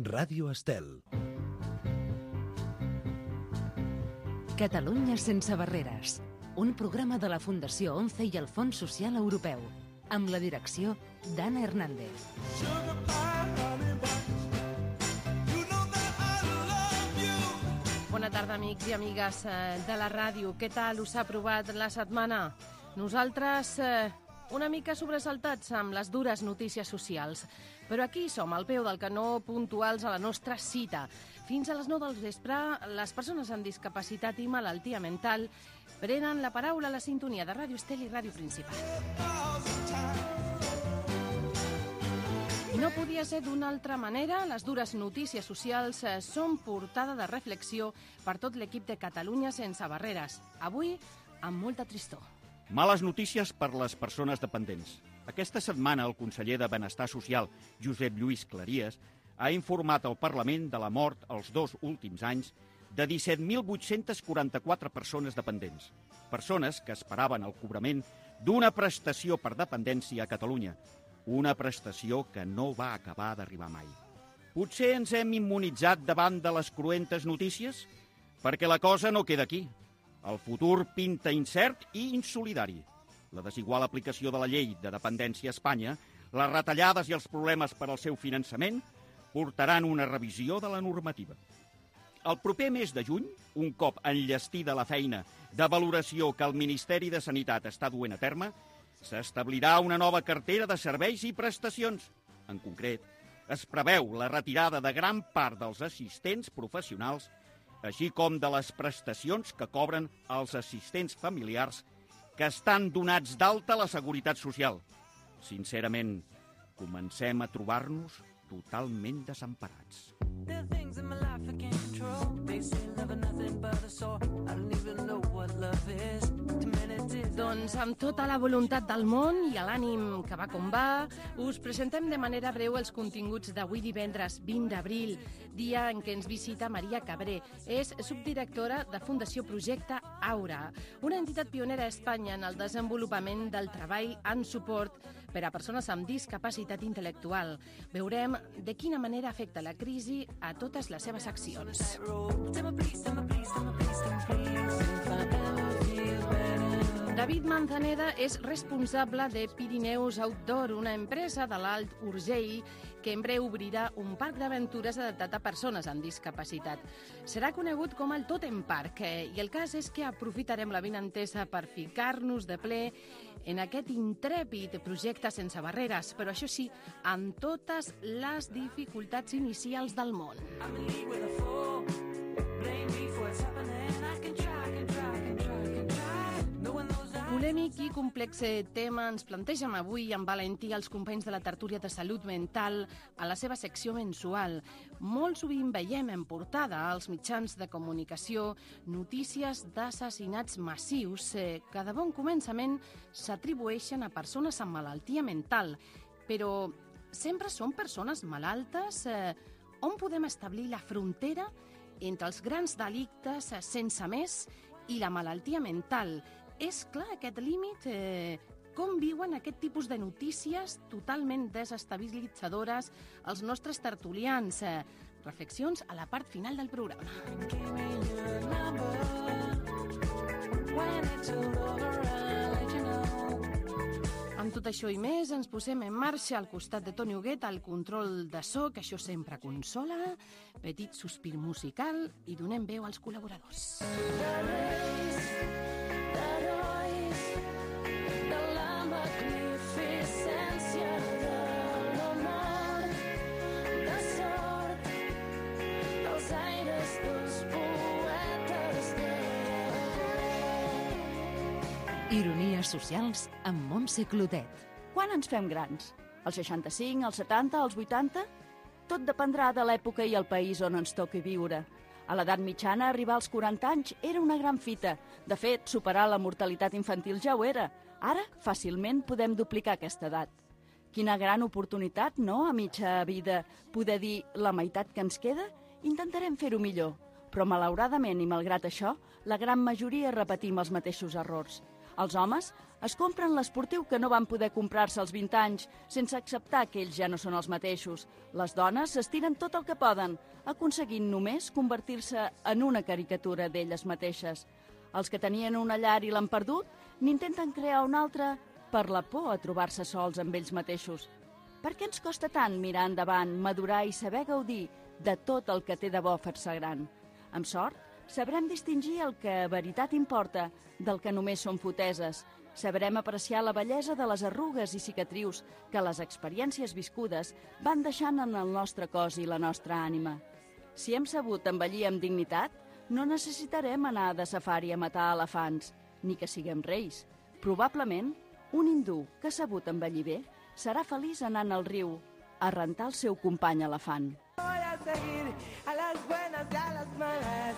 Ràdio Estel. Catalunya sense barreres. Un programa de la Fundació ONCE i el Fons Social Europeu, amb la direcció d'Anna Hernández. Bona tarda, amics i amigues de la ràdio. Què tal us ha provat la setmana? Nosaltres una mica sobresaltats amb les dures notícies socials. Però aquí som, al peu del canó, puntuals a la nostra cita. Fins a les 9 del vespre, les persones amb discapacitat i malaltia mental prenen la paraula a la sintonia de Ràdio Estel i Ràdio Principal. I no podia ser d'una altra manera, les dures notícies socials són portada de reflexió per tot l'equip de Catalunya sense barreres. Avui, amb molta tristor. Males notícies per les persones dependents. Aquesta setmana el conseller de Benestar Social, Josep Lluís Claries, ha informat al Parlament de la mort els 2 últims anys de 17.844 persones dependents. Persones que esperaven el cobrament d'una prestació per dependència a Catalunya. Una prestació que no va acabar d'arribar mai. Potser ens hem immunitzat davant de les cruentes notícies? Perquè la cosa no queda aquí. El futur pinta incert i insolidari. La desigual aplicació de la llei de dependència a Espanya, les retallades i els problemes per al seu finançament portaran una revisió de la normativa. El proper mes de juny, un cop enllestida la feina de valoració que el Ministeri de Sanitat està duent a terme, s'establirà una nova cartera de serveis i prestacions. En concret, es preveu la retirada de gran part dels assistents professionals, així com de les prestacions que cobren els assistents familiars que estan donats d'alta a la Seguretat Social. Sincerament, comencem a trobar-nos totalment desemparats. Doncs amb tota la voluntat del món i l'ànim que va com va, us presentem de manera breu els continguts d'avui divendres 20 d'abril, dia en què ens visita Maria Cabré. És subdirectora de Fundació Projecte Aura, una entitat pionera a Espanya en el desenvolupament del treball en suport per a persones amb discapacitat intel·lectual. Veurem de quina manera afecta la crisi a totes les seves accions. David Manzaneda és responsable de Pirineus Outdoor, una empresa de l'Alt Urgell que en breu obrirà un parc d'aventures adaptat a persones amb discapacitat. Serà conegut com el Totem Park i el cas és que aprofitarem la vinentesa per ficar-nos de ple en aquest intrèpid projecte sense barreres, però això sí, amb totes les dificultats inicials del món. Polèmic i complex tema ens plantegem avui amb valentia els companys de la tertúlia de salut mental a la seva secció mensual. Molt sovint veiem en portada als mitjans de comunicació notícies d'assassinats massius que de bon començament s'atribueixen a persones amb malaltia mental. Però sempre són persones malaltes? On podem establir la frontera entre els grans delictes sense més i la malaltia mental? És clar aquest límit? Com viuen aquest tipus de notícies totalment desestabilitzadores els nostres tertulians? Reflexions a la part final del programa. Amb tot això i més, ens posem en marxa al costat de Toni Huguet al control de so, que això sempre consola, petit sospir musical i donem veu als col·laboradors. Ironies socials amb Montse Clotet. Quan ens fem grans? Els 65, els 70, els 80? Tot dependrà de l'època i el país on ens toqui viure. A l'edat mitjana, arribar als 40 anys era una gran fita. De fet, superar la mortalitat infantil ja ho era. Ara, fàcilment podem duplicar aquesta edat. Quina gran oportunitat, no?, a mitja vida, poder dir la meitat que ens queda? Intentarem fer-ho millor. Però, malauradament, i malgrat això, la gran majoria repetim els mateixos errors. Els homes Es compren l'esportiu que no van poder comprar-se als 20 anys, sense acceptar que ells ja no són els mateixos. Les dones s'estiren tot el que poden, aconseguint només convertir-se en una caricatura d'elles mateixes. Els que tenien una llar i l'han perdut, n'intenten crear una altra per la por a trobar-se sols amb ells mateixos. Per què ens costa tant mirar endavant, madurar i saber gaudir de tot el que té de bo fer-se gran? Amb sort, sabrem distingir el que a veritat importa del que només són foteses. Sabrem apreciar la bellesa de les arrugues i cicatrius que les experiències viscudes van deixant en el nostre cos i la nostra ànima. Si hem sabut envellir amb dignitat, no necessitarem anar de safari a matar elefants, ni que siguem reis. Probablement, un hindú que ha sabut envellir bé serà feliç anant al riu a rentar el seu company elefant. Voy a seguir a las buenas y a las malas.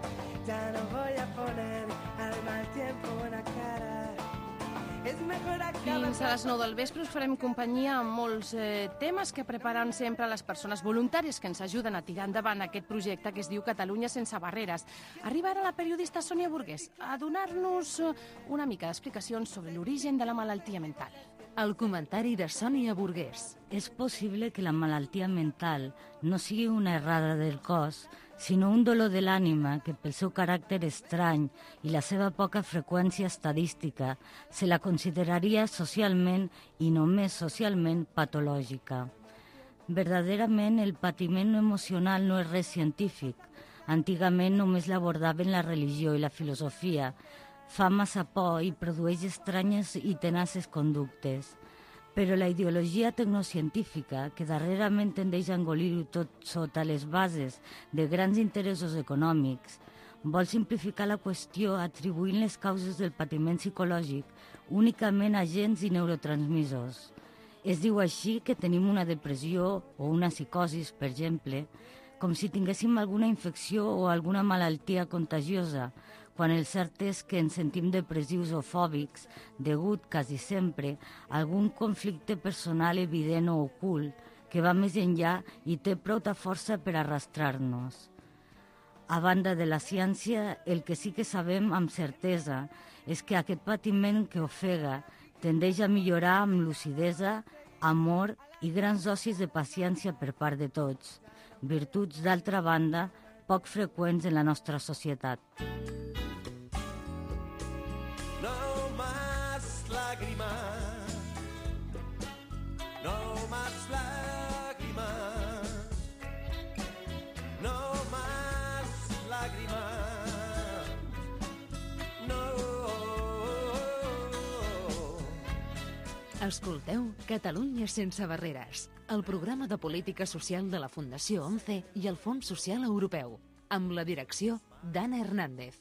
Ya no voy a poner al mal tiempo una cara. Es mejor acabar. Fins a les 9 del vespre us farem companyia amb molts temes que preparen sempre les persones voluntàries que ens ajuden a tirar endavant aquest projecte que es diu Catalunya sense barreres. Arriba ara la periodista Sònia Burgués a donar-nos una mica d'explicacions sobre l'origen de la malaltia mental. El comentari de Sònia Burgués. És possible que la malaltia mental no sigui una errada del cos, sinó un dolor de l'ànima que pel seu caràcter estrany i la seva poca freqüència estadística se la consideraria socialment i només socialment patològica. Verdaderament el patiment emocional no és res científic. Antigament només l'abordaven la religió i la filosofia. Fa massa por i produeix estranyes i tenaces conductes. Però la ideologia tecnocientífica, que darrerament tendeix a engolir-ho tot sota les bases de grans interessos econòmics, vol simplificar la qüestió atribuint les causes del patiment psicològic únicament a gens i neurotransmissors. Es diu així que tenim una depressió o una psicosis, per exemple, com si tinguéssim alguna infecció o alguna malaltia contagiosa, quan el cert és que ens sentim depressius o fòbics degut, quasi sempre, a algun conflicte personal evident o ocult que va més enllà i té prou de força per arrastrar-nos. A banda de la ciència, el que sí que sabem amb certesa és que aquest patiment que ofega tendeix a millorar amb lucidesa, amor i grans dosis de paciència per part de tots, virtuts, d'altra banda, poc freqüents en la nostra societat. No más lágrimas, no más lágrimas, no más lágrimas, no. Escolteu Catalunya sense barreres, el programa de política social de la Fundació 11 i el Fons Social Europeu, amb la direcció d'Anna Hernández.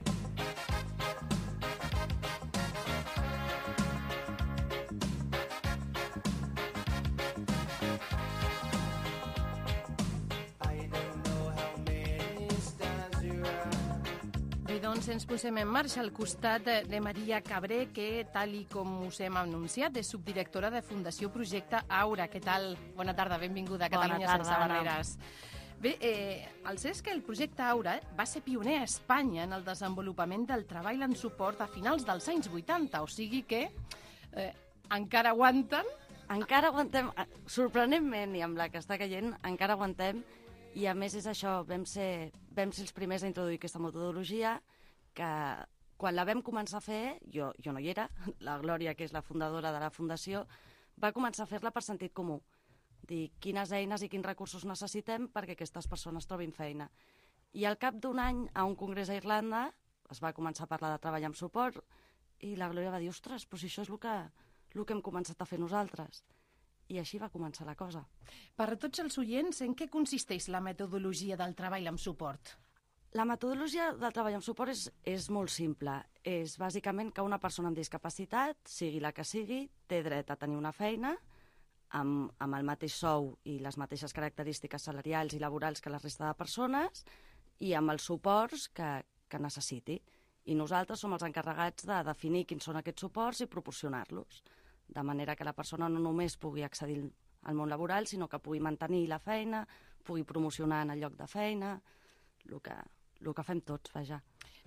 Doncs ens posem en marxa al costat de Maria Cabré, que, tal i com us hem anunciat, és subdirectora de Fundació Projecte Aura. Què tal? Bona tarda, benvinguda a Catalunya sense barreres. Bé, el cert és que el projecte Aura va ser pioner a Espanya en el desenvolupament del treball en suport a finals dels anys 80, o sigui que encara aguanten. Encara aguantem, sorprenentment, i amb la que està caient, encara aguantem, i a més és això, vam ser els primers a introduir aquesta metodologia, que quan la vam començar a fer, jo no hi era, la Glòria, que és la fundadora de la Fundació, va començar a fer-la per sentit comú. Dir quines eines i quins recursos necessitem perquè aquestes persones trobin feina. I al cap d'un any, a un congrés a Irlanda, es va començar a parlar de treball amb suport, i la Glòria va dir, ostres, però si això és el que hem començat a fer nosaltres. I així va començar la cosa. Per a tots els oients, en què consisteix la metodologia del treball amb suport? La metodologia del treball amb suport és molt simple. És bàsicament que una persona amb discapacitat, sigui la que sigui, té dret a tenir una feina amb el mateix sou i les mateixes característiques salarials i laborals que la resta de persones i amb els suports que necessiti. I nosaltres som els encarregats de definir quins són aquests suports i proporcionar-los, de manera que la persona no només pugui accedir al món laboral, sinó que pugui mantenir la feina, pugui promocionar en el lloc de feina, el que fem tots, vaja.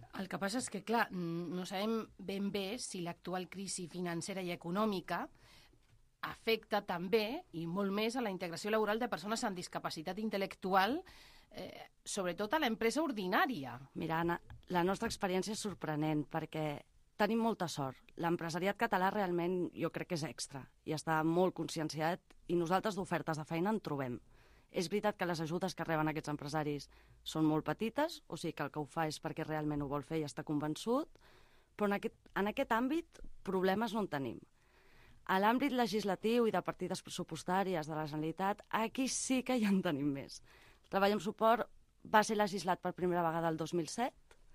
El que passa és que, clar, no sabem ben bé si l'actual crisi financera i econòmica afecta també, i molt més, a la integració laboral de persones amb discapacitat intel·lectual, sobretot a l'empresa ordinària. Mira, Anna, la nostra experiència és sorprenent perquè tenim molta sort. L'empresariat català realment jo crec que és extra i està molt conscienciat i nosaltres d'ofertes de feina en trobem. És veritat que les ajudes que reben aquests empresaris són molt petites, o sigui que el que ho fa és perquè realment ho vol fer i està convençut, però en aquest àmbit problemes no en tenim. A l'àmbit legislatiu i de partides pressupostàries de la Generalitat, aquí sí que ja en tenim més. El treball en suport va ser legislat per primera vegada el 2007,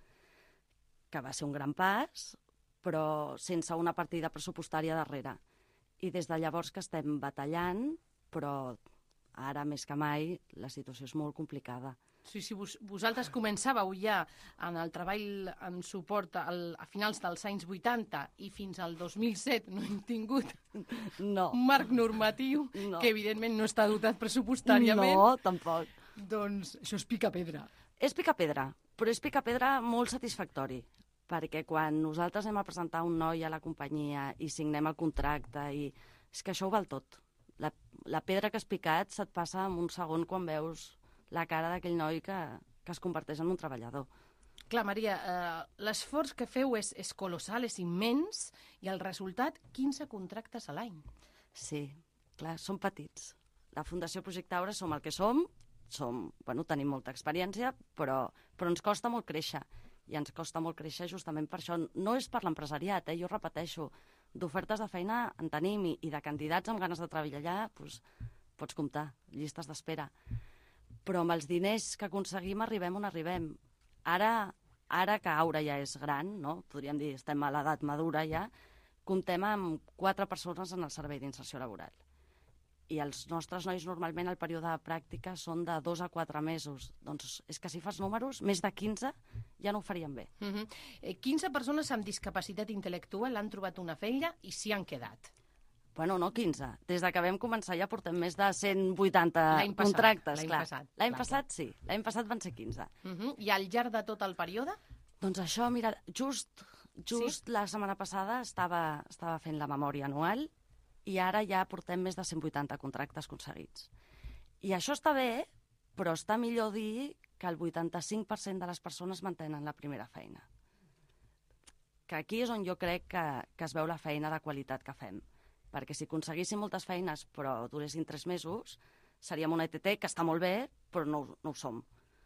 que va ser un gran pas, però sense una partida pressupostària darrere. I des de llavors que estem batallant, però ara més que mai la situació és molt complicada. Sí, vosaltres començàveu ja en el treball en suport a finals dels anys 80 i fins al 2007 no hem tingut un marc normatiu que evidentment no està dotat pressupostàriament. No, tampoc. Doncs això és picar-pedra. És picar-pedra, però és picar-pedra molt satisfactori, perquè quan nosaltres anem a presentar un noi a la companyia i signem el contracte, és que això ho val tot. La pedra que has picat se't passa en un segon quan veus la cara d'aquell noi que es converteix en un treballador. Clar, Maria, l'esforç que feu és colossal, és immens, i el resultat, 15 contractes a l'any. Sí, clar, som petits. La Fundació Projecte Aura som el que som, tenim molta experiència, però ens costa molt créixer. I ens costa molt créixer justament per això. No és per l'empresariat, jo repeteixo, d'ofertes de feina en tenim i de candidats amb ganes de treballar allà, doncs, pots comptar, llistes d'espera. Però amb els diners que aconseguim arribem on arribem. Ara que Aura ja és gran, no? Podríem dir, estem a l'edat madura ja, comptem amb 4 persones en el servei d'inserció laboral. I els nostres nois normalment el període de pràctica són de 2 a 4 mesos. Doncs és que si fas números, més de 15 ja no ho farien bé. 15 persones amb discapacitat intel·lectual han trobat una feina i s'hi han quedat. Bueno, no 15. Des de que vam començar ja portem més de 180 contractes. L'any passat sí. L'any passat van ser 15. I al llarg de tot el període? Doncs això, mira, just la setmana passada estava fent la memòria anual i ara ja portem més de 180 contractes aconseguits. I això està bé, però està millor dir que el 85% de les persones mantenen la primera feina. Que aquí és on jo crec que es veu la feina de qualitat que fem. Perquè si aconseguíssim moltes feines però duressin 3 mesos, seríem una ETT que està molt bé, però no ho som.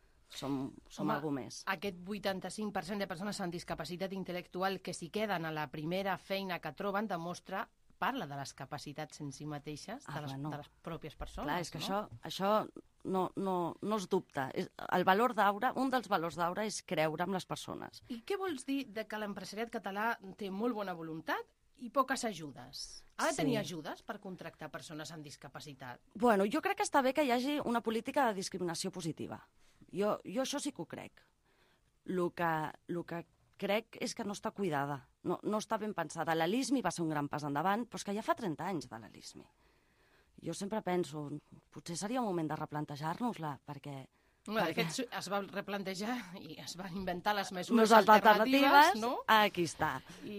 Som algú més. Aquest 85% de persones amb discapacitat intel·lectual que s'hi queden a la primera feina que troben parla de les capacitats en si mateixes, de les pròpies persones. Clar, és que això no es dubta. El valor d'Aura, un dels valors d'Aura és creure en les persones. I què vols dir de que l'empresariat català té molt bona voluntat i poques ajudes? Ha de tenir ajudes per contractar persones amb discapacitat? Bueno, jo crec que està bé que hi hagi una política de discriminació positiva. Jo això sí que ho crec. El que crec és que no està cuidada, no està ben pensada. La LISMI va ser un gran pas endavant, però és que ja fa 30 anys de la LISMI. Jo sempre penso, potser seria un moment de replantejar-nos-la, perquè... De fet, es va replantejar i es van inventar les mesures alternatives, no? Aquí està.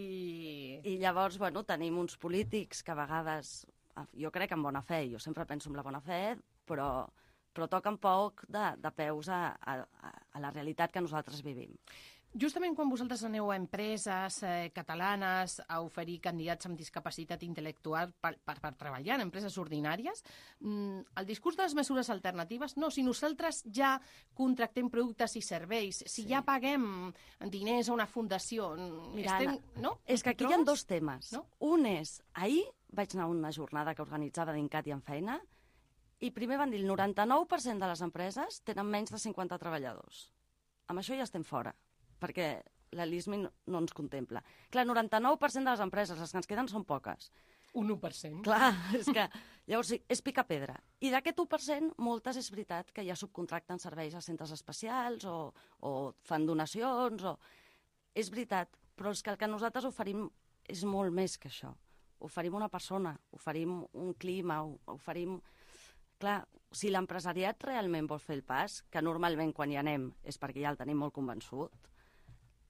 I llavors, tenim uns polítics que a vegades, jo crec en bona fe, jo sempre penso en la bona fe, però toquen poc de peus a la realitat que nosaltres vivim. Justament quan vosaltres aneu a empreses catalanes a oferir candidats amb discapacitat intel·lectual per treballar en empreses ordinàries, el discurs de les mesures alternatives, no, si nosaltres ja contractem productes i serveis, si ja paguem diners a una fundació... Mira, Anna, és que aquí hi ha 2 temes. Un és, ahir vaig anar a una jornada que organitzava d'Incat i en Feina, i primer van dir el 99% de les empreses tenen menys de 50 treballadors. Amb això ja estem fora, perquè la LISMI no ens contempla. Clar, el 99% de les empreses, les que ens queden són poques. Un 1%. Clar, és que llavors és picar pedra. I d'aquest 1%, moltes és veritat que ja subcontracten serveis a centres especials o fan donacions. És veritat, però és que el que nosaltres oferim és molt més que això. Oferim una persona, oferim un clima, oferim... Clar, si l'empresariat realment vol fer el pas, que normalment quan hi anem és perquè ja el tenim molt convençut,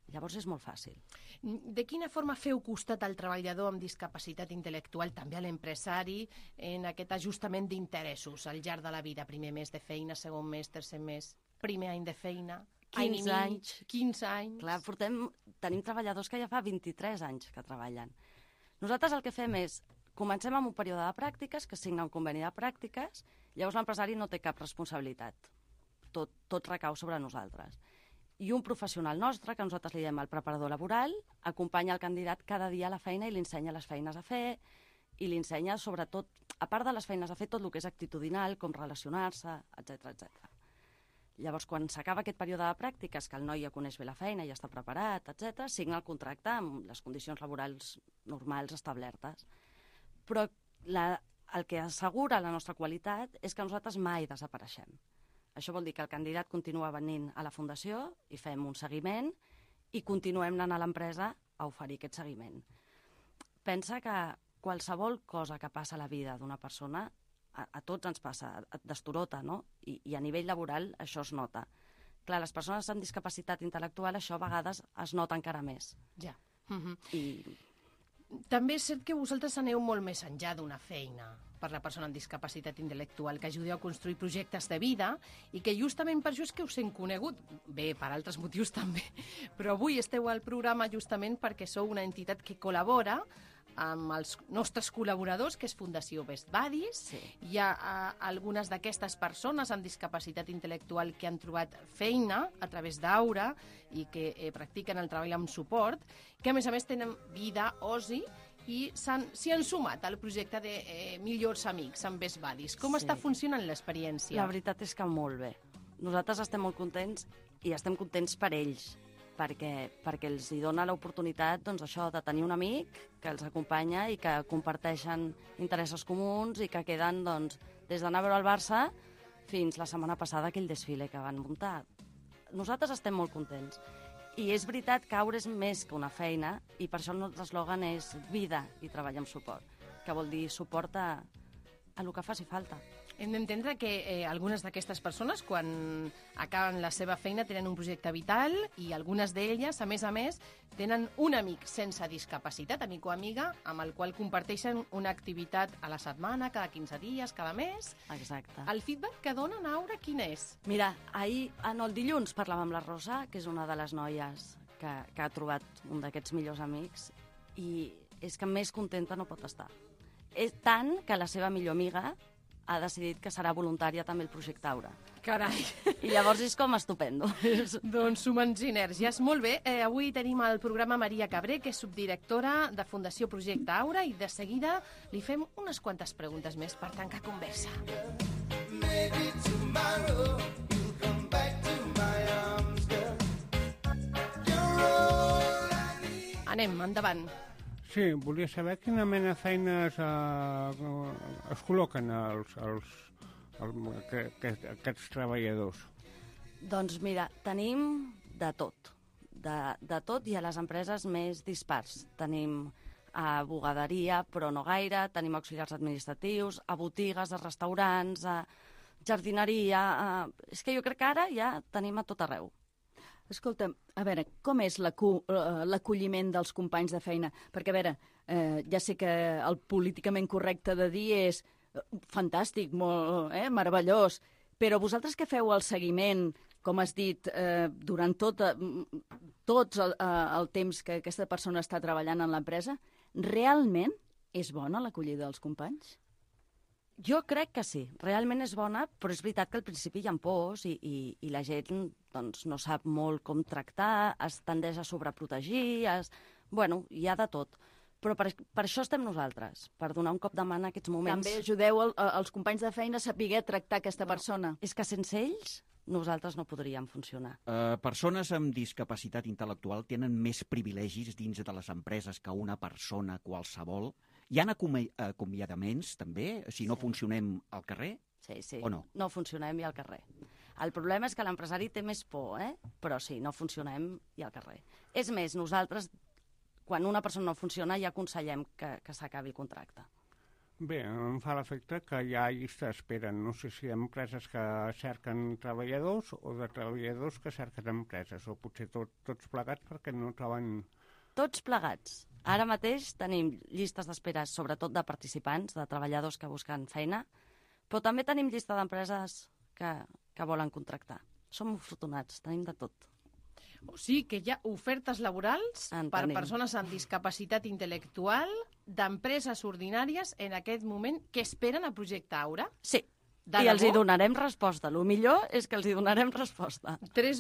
Llavors és molt fàcil. De quina forma feu costat al treballador amb discapacitat intel·lectual, també a l'empresari, en aquest ajustament d'interessos al llarg de la vida? Primer mes de feina, segon mes, tercer mes, primer any de feina, 15 anys. 15 anys. Clar, tenim treballadors que ja fa 23 anys que treballen. Nosaltres el que fem és, comencem amb un període de pràctiques, que signa un conveni de pràctiques, llavors l'empresari no té cap responsabilitat. Tot recau sobre nosaltres. I un professional nostre, que nosaltres li diem el preparador laboral, acompanya el candidat cada dia a la feina i li ensenya les feines a fer, i li ensenya sobretot, a part de les feines a fer, tot el que és actitudinal, com relacionar-se, etc. Llavors, quan s'acaba aquest període de pràctiques, que el noi ja coneix bé la feina, ja està preparat, etc., signa el contracte amb les condicions laborals normals establertes. Però el que assegura la nostra qualitat és que nosaltres mai desapareixem. Això vol dir que el candidat continua venint a la Fundació i fem un seguiment i continuem anant a l'empresa a oferir aquest seguiment. Pensa que qualsevol cosa que passa a la vida d'una persona, a tots ens passa, destorota, no? I a nivell laboral això es nota. Clar, les persones amb discapacitat intel·lectual això a vegades es nota encara més. Ja. També és cert que vosaltres aneu molt més enllà d'una feina per la persona amb discapacitat intel·lectual, que ajudeu a construir projectes de vida i que justament per això és que us hem conegut, bé, per altres motius també, però avui esteu al programa justament perquè sou una entitat que col·labora amb els nostres col·laboradors, que és Fundació Best Buddies. Sí. Hi ha algunes d'aquestes persones amb discapacitat intel·lectual que han trobat feina a través d'Aura i que practiquen el treball amb suport, que a més tenen vida, oci, i s'hi han sumat al projecte de Millors Amics amb Best Buddies. Com està funcionant l'experiència? La veritat és que molt bé. Nosaltres estem molt contents i estem contents per ells, perquè els hi dona l'oportunitat de tenir un amic que els acompanya i que comparteixen interessos comuns i que queden des d'anar a veure el Barça fins la setmana passada aquell desfile que van muntar. Nosaltres estem molt contents. I és veritat que Aura és més que una feina i per això el nostre eslògan és vida i treball amb suport, que vol dir suport a el que faci falta. Hem d'entendre que algunes d'aquestes persones, quan acaben la seva feina, tenen un projecte vital i algunes d'elles, a més, tenen un amic sense discapacitat, amic o amiga, amb el qual comparteixen una activitat a la setmana, cada 15 dies, cada mes. Exacte. El feedback que donen a Aura, quin és? Mira, el dilluns parlàvem amb la Rosa, que és una de les noies que ha trobat un d'aquests millors amics, i és que més contenta no pot estar. És tant que la seva millor amiga ha decidit que serà voluntària també el projecte Aura. Carai! I llavors és com estupendo. Doncs sumen sinergies. Molt bé, avui tenim al programa Maria Cabré, que és subdirectora de Fundació Projecte Aura, i de seguida li fem unes quantes preguntes més per tancar conversa. Anem, endavant. Sí, volia saber quina mena de feines es col·loquen aquests treballadors. Doncs mira, tenim de tot. De tot i a les empreses més dispars. Tenim a bugaderia, però no gaire, tenim auxiliars administratius, a botigues, a restaurants, a jardineria... És que jo crec que ara ja tenim a tot arreu. Escolta, a veure, com és l'acolliment dels companys de feina? Perquè, a veure, ja sé que el políticament correcte de dir és fantàstic, molt meravellós, però vosaltres que feu el seguiment, com has dit, durant tot el temps que aquesta persona està treballant en l'empresa, realment és bona l'acollida dels companys? Jo crec que sí, realment és bona, però és veritat que al principi hi ha pors i la gent no sap molt com tractar, es tendeix a sobreprotegir, bueno, hi ha de tot. Però per això estem nosaltres, per donar un cop de mà en aquests moments. També ajudeu els companys de feina a saber tractar aquesta persona. És que sense ells nosaltres no podríem funcionar. Persones amb discapacitat intel·lectual tenen més privilegis dins de les empreses que una persona qualsevol. Hi ha acomiadaments, també, si no funcionem al carrer? Sí. O no? No funcionem i al carrer. El problema és que l'empresari té més por, però sí, no funcionem i al carrer. És més, nosaltres, quan una persona no funciona, ja aconsellem que s'acabi el contracte. Bé, em fa l'efecte que hi ha llista d'espera. No sé si empreses que cerquen treballadors o de treballadors que cerquen empreses, o potser tots plegats perquè no troben... Tots plegats. Ara mateix tenim llistes d'espera, sobretot de participants, de treballadors que busquen feina, però també tenim llista d'empreses que volen contractar. Som afortunats, tenim de tot. O sigui que hi ha ofertes laborals per persones amb discapacitat intel·lectual d'empreses ordinàries en aquest moment que esperen a Projecte Aura? Sí, i els hi donarem resposta. El millor és que els hi donarem resposta.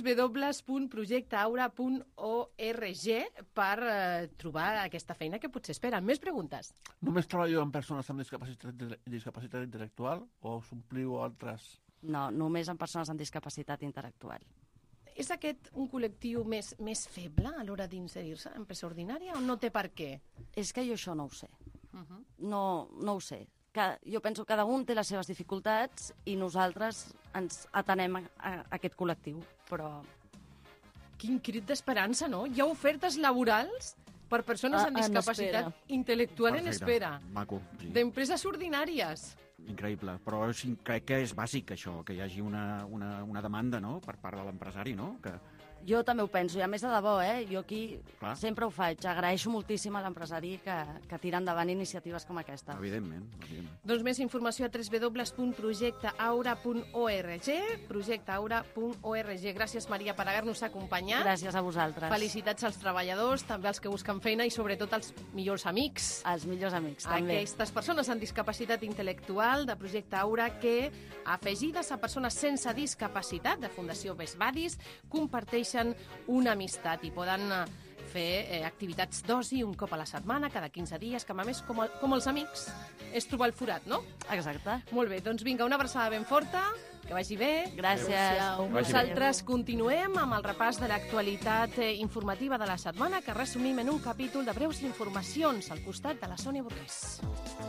www.projectaaura.org per trobar aquesta feina que potser esperen. Més preguntes? Només treballo amb persones amb discapacitat intel·lectual o us ompliu altres? No, només amb persones amb discapacitat intel·lectual. És aquest un col·lectiu més feble a l'hora d'inserir-se en empresa ordinària o no té per què? És que jo això no ho sé. No ho sé. Jo penso que cada un té les seves dificultats i nosaltres ens atenem a aquest col·lectiu, però... Quin crit d'esperança, no? Hi ha ofertes laborals per persones amb discapacitat intel·lectual en espera. Maco, sí. D'empreses ordinàries. Increïble, però crec que és bàsic això, que hi hagi una demanda, no?, per part de l'empresari, no?, que... Jo també ho penso, i a més de debò, jo aquí sempre ho faig. Agraeixo moltíssim a l'empresari que tira endavant iniciatives com aquesta. Evidentment. Doncs més informació a www.projectaaura.org, projectaaura.org. Gràcies, Maria, per haver-nos acompanyat. Gràcies a vosaltres. Felicitats als treballadors, també als que busquen feina i sobretot als millors amics. Els millors amics, també. Aquestes persones amb discapacitat intel·lectual de Projecte Aura que, afegides a persones sense discapacitat de Fundació Best Buddies, comparteixen una amistat i poden fer activitats d'oci un cop a la setmana, cada 15 dies, que a més, com els amics, és trobar el forat, no? Exacte. Molt bé, doncs vinga, una abraçada ben forta, que vagi bé. Gràcies. Nosaltres continuem amb el repàs de l'actualitat informativa de la setmana, que resumim en un capítol de breus informacions al costat de la Sònia Borrés.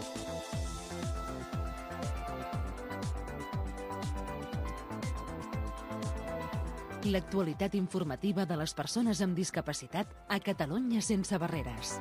L'actualitat informativa de les persones amb discapacitat a Catalunya sense barreres.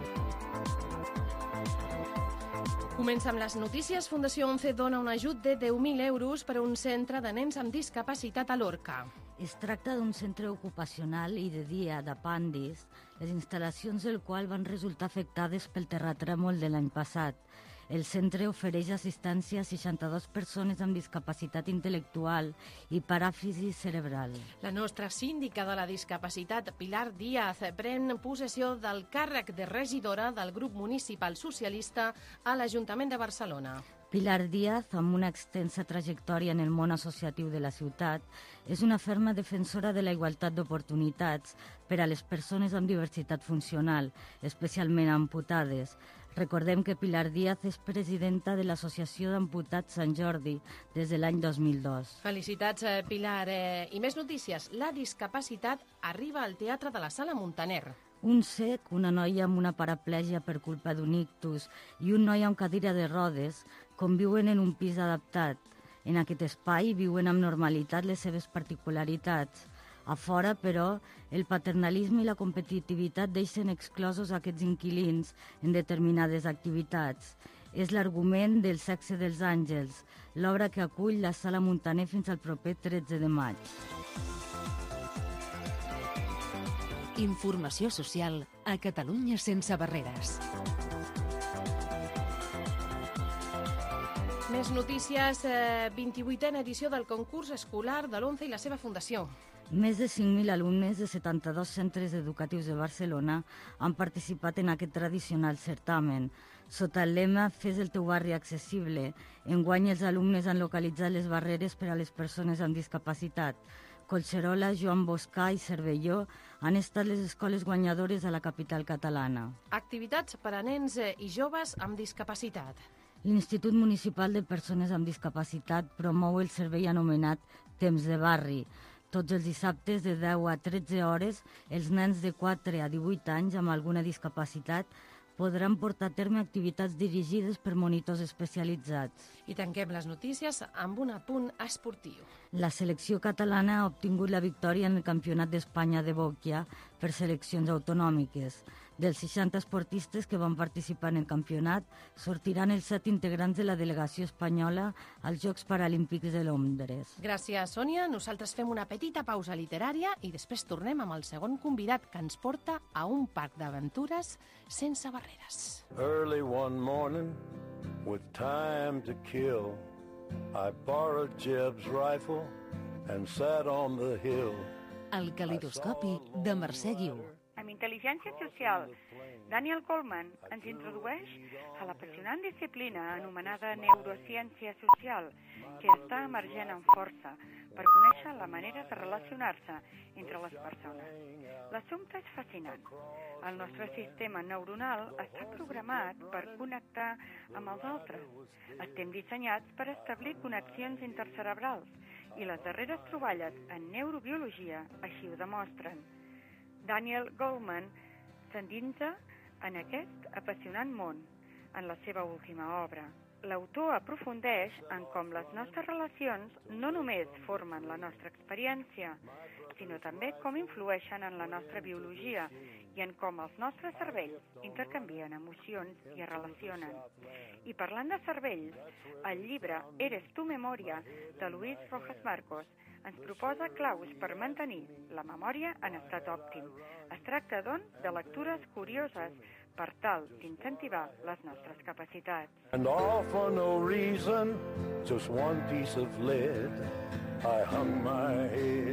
Comença amb les notícies. Fundació 11 dona un ajut de 10.000 euros per a un centre de nens amb discapacitat a Lorca. Es tracta d'un centre ocupacional i de dia de Pandis, les instal·lacions del qual van resultar afectades pel terratrèmol de l'any passat. El centre ofereix assistència a 62 persones amb discapacitat intel·lectual i paràfisi cerebral. La nostra síndica de la discapacitat, Pilar Díaz, pren possessió del càrrec de regidora del grup municipal socialista a l'Ajuntament de Barcelona. Pilar Díaz, amb una extensa trajectòria en el món associatiu de la ciutat, és una ferma defensora de la igualtat d'oportunitats per a les persones amb diversitat funcional, especialment amputades. Recordem que Pilar Díaz és presidenta de l'Associació d'Amputats Sant Jordi des de l'any 2002. Felicitats, Pilar. I més notícies. La discapacitat arriba al Teatre de la Sala Muntaner. Un cec, una noia amb una paraplegia per culpa d'un ictus i un noi amb cadira de rodes conviuen en un pis adaptat. En aquest espai viuen amb normalitat les seves particularitats. A fora, però, el paternalisme i la competitivitat deixen exclosos aquests inquilins en determinades activitats. És l'argument del Sexe dels Àngels, l'obra que acull la Sala Muntaner fins al proper 13 de maig. Informació social a Catalunya sense barreres. Més notícies. 28a edició del concurs escolar de l'11 i la seva fundació. Més de 5.000 alumnes de 72 centres educatius de Barcelona han participat en aquest tradicional certamen. Sota el lema Fes el teu barri accessible, enguany els alumnes han localitzat les barreres per a les persones amb discapacitat. Collserola, Joan Boscà i Cervelló han estat les escoles guanyadores a la capital catalana. Activitats per a nens i joves amb discapacitat. L'Institut Municipal de Persones amb Discapacitat promou el servei anomenat Temps de Barri. Tots els dissabtes de 10 a 13 hores, els nens de 4 a 18 anys amb alguna discapacitat podran portar a terme activitats dirigides per monitors especialitzats. I tanquem les notícies amb un apunt esportiu. La selecció catalana ha obtingut la victòria en el Campionat d'Espanya de Bòquia per seleccions autonòmiques. Dels 60 esportistes que van participar en el campionat, sortiran els 7 integrants de la delegació espanyola als Jocs Paralímpics de Londres. Gràcies, Sònia. Nosaltres fem una petita pausa literària i després tornem amb el segon convidat que ens porta a un parc d'aventures sense barreres. Early one morning, with time to kill, I borrowed Jeb's rifle and sat on the hill. El calidoscopi de Mercè Guiu. Amb intel·ligència social, Daniel Goleman ens introdueix a l'apassionant disciplina anomenada neurociència social, que està emergent amb força per conèixer la manera de relacionar-se entre les persones. L'assumpte és fascinant. El nostre sistema neuronal està programat per connectar amb els altres. Estem dissenyats per establir connexions intercerebrals i les darreres troballes en neurobiologia així ho demostren. Daniel Goleman s'endinsa en aquest apassionant món en la seva última obra. L'autor aprofundeix en com les nostres relacions no només formen la nostra experiència, sinó també com influeixen en la nostra biologia i en com els nostres cervells intercanvien emocions i es relacionen. I parlant de cervells, el llibre Eres tu memòria, de Luis Rojas Marcos, ens proposa claus per mantenir la memòria en estat òptim. Es tracta, doncs, de lectures curioses per tal d'incentivar les nostres capacitats. And all for no reason, just one piece of lead. I hung my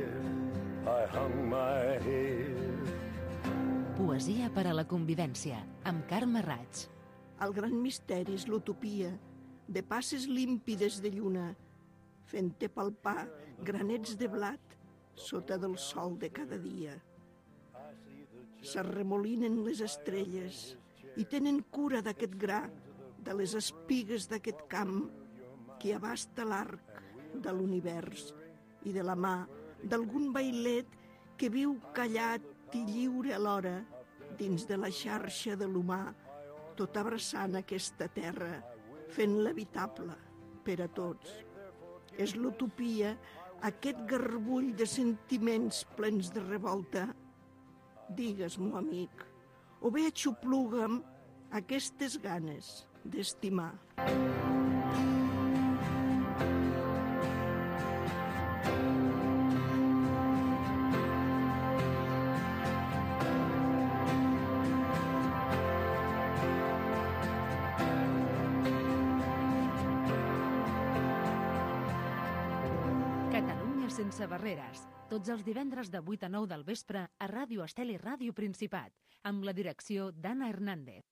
head. Poesia per a la convivència, amb Carme Raig. El gran misteri és l'utopia, de passes límpides de lluna, fent-te palpar granets de blat sota del sol de cada dia. S'arremolinen les estrelles i tenen cura d'aquest gra, de les espigues d'aquest camp que abasta l'arc de l'univers i de la mà d'algun vailet que viu callat i lliure alhora dins de la xarxa de l'humà, tot abraçant aquesta terra, fent-la habitable per a tots. És l'utopia, aquest garbull de sentiments plens de revolta. Digues-m'ho, amic, o bé aixopluga'm aquestes ganes d'estimar. Catalunya sense barreres. Tots els divendres de 8 a 9 del vespre a Ràdio Estel i Ràdio Principat, amb la direcció d'Anna Hernández.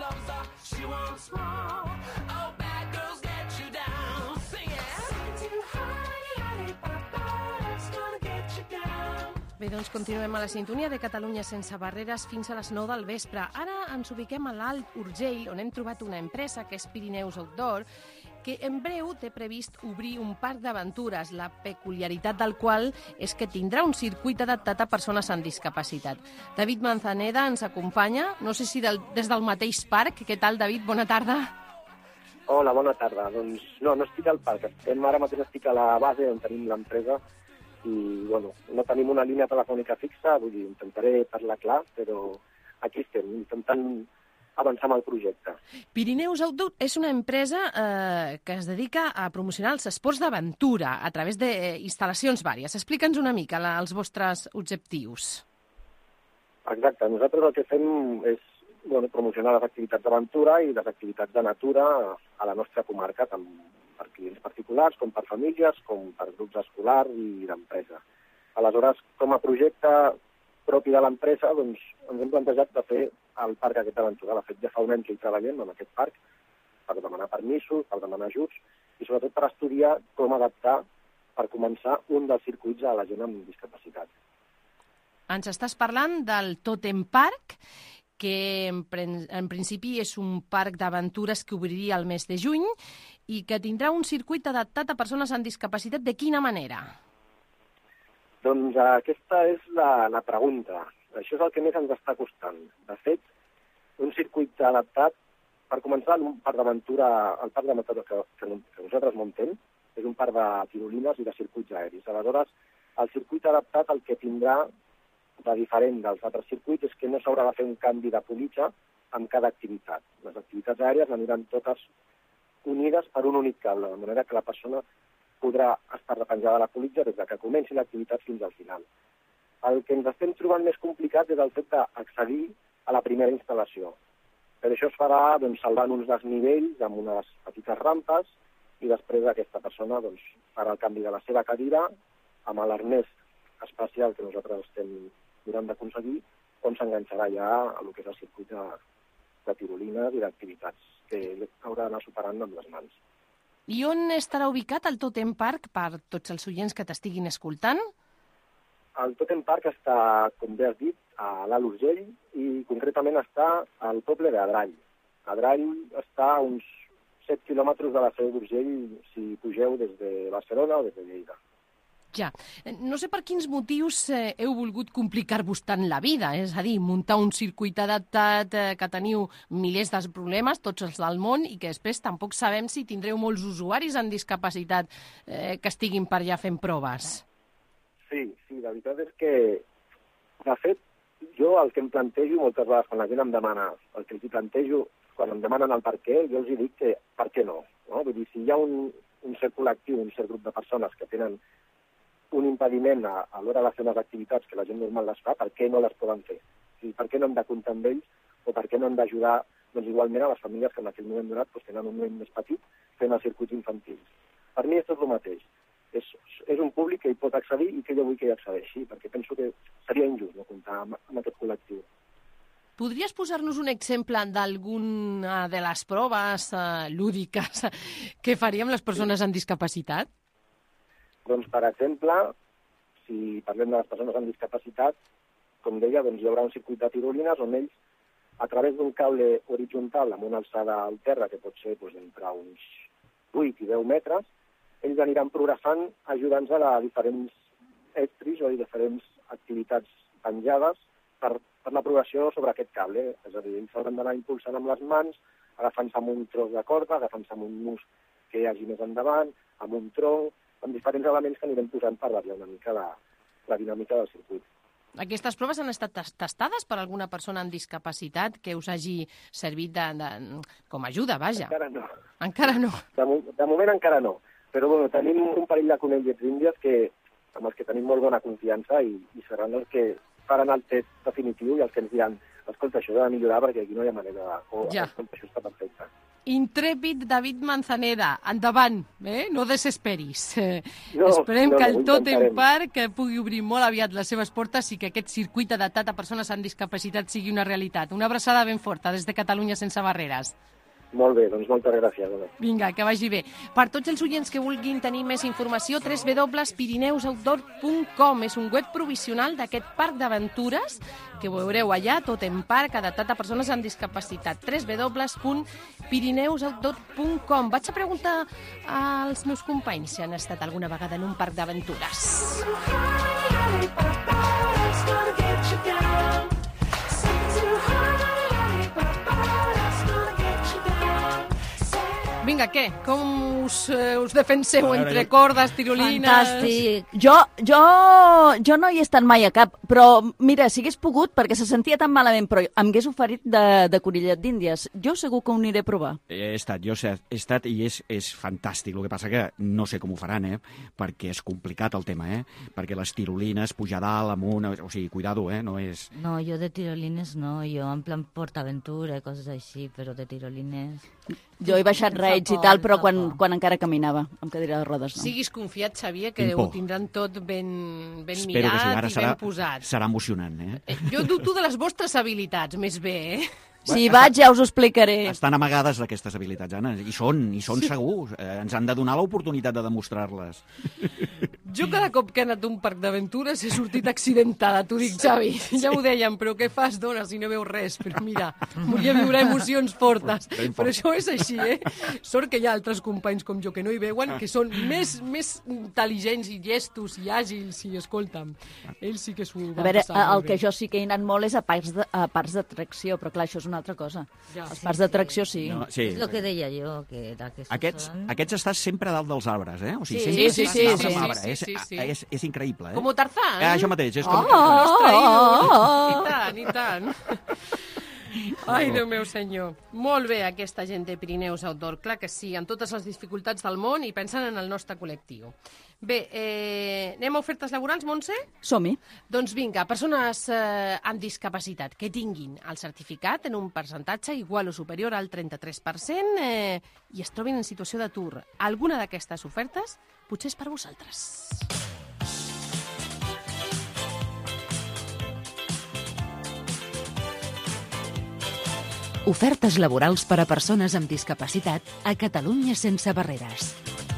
Bé, doncs continuem a la sintonia de Catalunya sense barreres fins a les 9 del vespre. Ara ens ubiquem a l'Alt Urgell, on hem trobat una empresa que és Pirineus Outdoor, que en breu té previst obrir un parc d'aventures, la peculiaritat del qual és que tindrà un circuit adaptat a persones amb discapacitat. David Manzaneda ens acompanya, no sé si des del mateix parc. Què tal, David? Bona tarda. Hola, bona tarda. Doncs no estic al parc. Ara mateix estic a la base on tenim l'empresa i, bueno, no tenim una línia telefònica fixa, vull dir, intentaré parlar clar, però aquí estem, intentant avançar amb el projecte. Pirineus Outdoor és una empresa que es dedica a promocionar els esports d'aventura a través d'instal·lacions vàries. Explica'ns una mica els vostres objectius. Exacte. Nosaltres el que fem és promocionar les activitats d'aventura i les activitats de natura a la nostra comarca, tant per clients particulars, com per famílies, com per grups escolars i d'empresa. Aleshores, com a projecte propi de l'empresa, doncs, ens hem plantejat de fer el parc aquest d'aventura. De fet, ja fa un any que hi treballem en aquest parc per demanar permisos, per demanar ajuts i sobretot per estudiar com adaptar, per començar, un dels circuits a la gent amb discapacitat. Ens estàs parlant del Totem Park, que en principi és un parc d'aventures que obriria el mes de juny i que tindrà un circuit adaptat a persones amb discapacitat. De quina manera? Doncs aquesta és la pregunta. Això és el que més ens està costant. De fet, un circuit adaptat, per començar, un parc d'aventura, el parc d'aventura que nosaltres muntem, és un parc de tirolines i de circuits aeris. Aleshores, el circuit adaptat el que tindrà de diferent dels altres circuits és que no s'haurà de fer un canvi de politja amb cada activitat. Les activitats aèries aniran totes unides per un únic cable, de manera que la persona podrà estar repenjada a la politja des que comenci l'activitat fins al final. El que ens estem trobant més complicat és el fet d'accedir a la primera instal·lació. Per això es farà salvant uns desnivells amb unes petites rampes i després aquesta persona farà el canvi de la seva cadira amb l'arnès especial que nosaltres estem mirant d'aconseguir, on s'enganxarà ja a lo que és el circuit de tirolines i d'activitats que haurà d'anar superant amb les mans. I on estarà ubicat el Totem Park per tots els oients que t'estiguin escoltant? El Totem Park està, com bé has dit, a l'Alt Urgell i concretament està al poble d'Adrall. Adrall està a uns 7 quilòmetres de la Seu d'Urgell si pugeu des de Barcelona o des de Lleida. Ja. No sé per quins motius heu volgut complicar-vos tant la vida, és a dir, muntar un circuit adaptat que teniu milers de problemes, tots els del món, i que després tampoc sabem si tindreu molts usuaris amb discapacitat que estiguin per allà fent proves. Sí, la veritat és que, de fet, jo el que em plantejo moltes vegades quan la gent em demana, el que els plantejo quan em demanen el per què, jo els dic que per què no? Vull dir, si hi ha un cert col·lectiu, un cert grup de persones que tenen un impediment a l'hora de fer unes activitats que la gent normal les fa, per què no les poden fer? O sigui, per què no hem de comptar amb ells o per què no hem d'ajudar igualment a les famílies que en aquell moment donat tenen un nen més petit fent els circuits infantils? Per mi és tot el mateix. És un públic que hi pot accedir i que jo vull que hi accedeixi, perquè penso que seria injust no comptar amb aquest col·lectiu. Podries posar-nos un exemple d'alguna de les proves lúdiques que faríem les persones amb discapacitat? Doncs, per exemple, si parlem de les persones amb discapacitat, com deia, hi haurà un circuit de tirolines on ells, a través d'un cable horitzontal amb una alçada al terra, que pot ser entre uns 8 i 10 metres, ells aniran progressant ajudant-se a diferents estris o a diferents activitats penjades per la progressió sobre aquest cable. És a dir, ells s'hauran d'anar impulsant amb les mans, agafant-se amb un tros de corda, agafant-se amb un nus que hi hagi més endavant, amb un tronc, amb diferents elements que anirem posant per variar una mica la dinàmica del circuit. Aquestes proves han estat testades per alguna persona amb discapacitat que us hagi servit com a ajuda, vaja? Encara no. Encara no? De moment encara no. Però tenim un parell de conills índies amb els que tenim molt bona confiança i seran els que faran el test definitiu i els que ens diran escolta, això ha de millorar perquè aquí no hi ha manera, escolta, això està perfecte. Intrèpid David Manzaneda, endavant, no desesperis. Esperem que el Totem Park pugui obrir molt aviat les seves portes i que aquest circuit adaptat a persones amb discapacitat sigui una realitat. Una abraçada ben forta des de Catalunya sense barreres. Molt bé, doncs moltes gràcies. Vinga, que vagi bé. Per tots els oients que vulguin tenir més informació, www.pirineusoutdoor.com és un web provisional d'aquest parc d'aventures que veureu allà, Totem Park, adaptat a persones amb discapacitat. www.pirineusoutdoor.com. Vaig a preguntar als meus companys si han estat alguna vegada en un parc d'aventures. Vinga, què? Com us defenseu entre cordes, tirolines? Fantàstic. Jo no hi he estat mai a cap, però mira, si hagués pogut, perquè se sentia tan malament, però em hagués oferit de conillet d'Índies. Jo segur que ho aniré a provar. He estat i és fantàstic. El que passa que no sé com ho faran, perquè és complicat el tema, perquè les tirolines, pujar dalt, amunt, o sigui, cuidado, no és... No, jo de tirolines no, jo en plan PortAventura, coses així, però de tirolines... Jo he baixat raids i tal, però quan encara caminava, amb cadira de rodes, no. Siguis confiat, Xavier, que ho tindran tot ben mirat i ben posat. Serà emocionant, Jo dubto de les vostres habilitats, més bé, Si vaig ja us ho explicaré. Estan amagades aquestes habilitats, Anna, i són segurs. Ens han de donar l'oportunitat de demostrar-les. Jo cada cop que he anat a un parc d'aventures he sortit accidentada, t'ho dic, Xavi. Ja m'ho deien, però què fas, dona, si no veus res? Però mira, volia viure emocions fortes. Però això és així, Sort que hi ha altres companys com jo que no hi veuen, que són més intel·ligents i llestos i àgils i, escolta'm, ells sí que s'ho van passar. A veure, el que jo sí que he anat molt és a parcs d'atracció, però clar, això és una altra cosa. Els parcs d'atracció sí. És el que deia jo, que Aquests estàs sempre a dalt dels arbres, O sigui, sí. és increïble, Com Tarzán? Això mateix, és com Tarzán. I tant. Ai, Déu meu senyor. Molt bé, aquesta gent de Pirineus Outdoor. Clar que sí, amb totes les dificultats del món i pensant en el nostre col·lectiu. Bé, anem a ofertes laborals, Montse? Som-hi. Doncs vinga, persones amb discapacitat que tinguin el certificat en un percentatge igual o superior al 33% i es trobin en situació d'atur. Alguna d'aquestes ofertes potser és per vosaltres. Ofertes laborals per a persones amb discapacitat a Catalunya sense barreres.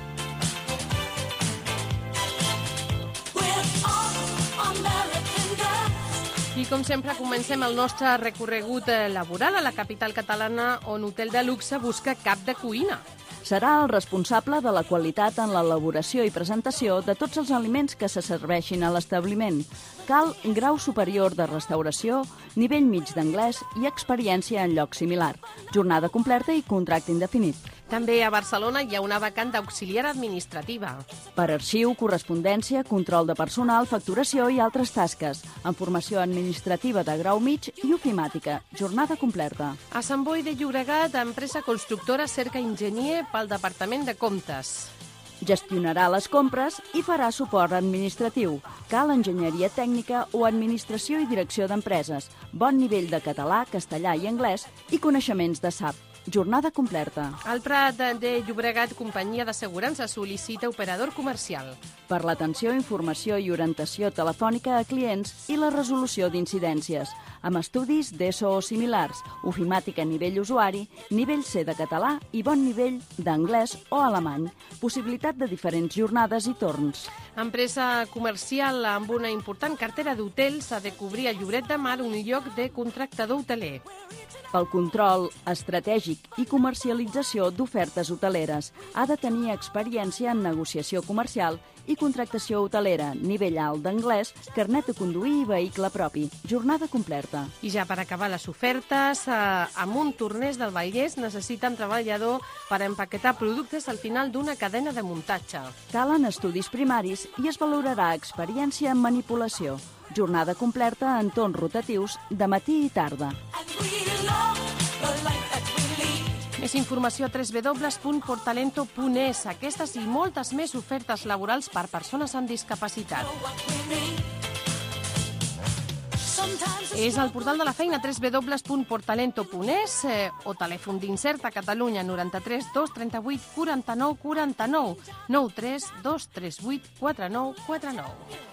I com sempre comencem el nostre recorregut laboral a la capital catalana on Hotel de Luxe busca cap de cuina. Serà el responsable de la qualitat en l'elaboració i presentació de tots els aliments que se serveixin a l'establiment. Cal grau superior de restauració, nivell mig d'anglès i experiència en lloc similar. Jornada completa i contracte indefinit. També a Barcelona hi ha una vacant d'auxiliar administrativa. Per arxiu, correspondència, control de personal, facturació i altres tasques. En formació administrativa de grau mig i ofimàtica. Jornada completa. A Sant Boi de Llobregat, empresa constructora cerca enginyer pel Departament de Comptes. Gestionarà les compres i farà suport administratiu. Cal enginyeria tècnica o administració i direcció d'empreses. Bon nivell de català, castellà i anglès i coneixements de SAP. Jornada completa. Al Prat de Llobregat, companyia d'assegurança sol·licita operador comercial. Per l'atenció, informació i orientació telefònica a clients i la resolució d'incidències, amb estudis d'ESO o similars, ofimàtica a nivell usuari, nivell C de català i bon nivell d'anglès o alemany. Possibilitat de diferents jornades i torns. Empresa comercial amb una important cartera d'hotels ha de cobrir a Lloret de Mar un lloc de contractador hoteler. Pel control estratègic i comercialització d'ofertes hoteleres. Ha de tenir experiència en negociació comercial i contractació hotelera, nivell alt d'anglès, carnet de conduir i vehicle propi. Jornada completa. I ja per acabar les ofertes, a Montornès del Vallès necessiten treballador per empaquetar productes al final d'una cadena de muntatge. Calen estudis primaris i es valorarà experiència en manipulació. Jornada completa en torns rotatius de matí i tarda. Més informació a www.portalento.es. Aquestes i moltes més ofertes laborals per persones amb discapacitat. És el portal de la feina www.portalento.es o telèfon d'incert a Catalunya 93 238 49 49 93 238 49 49.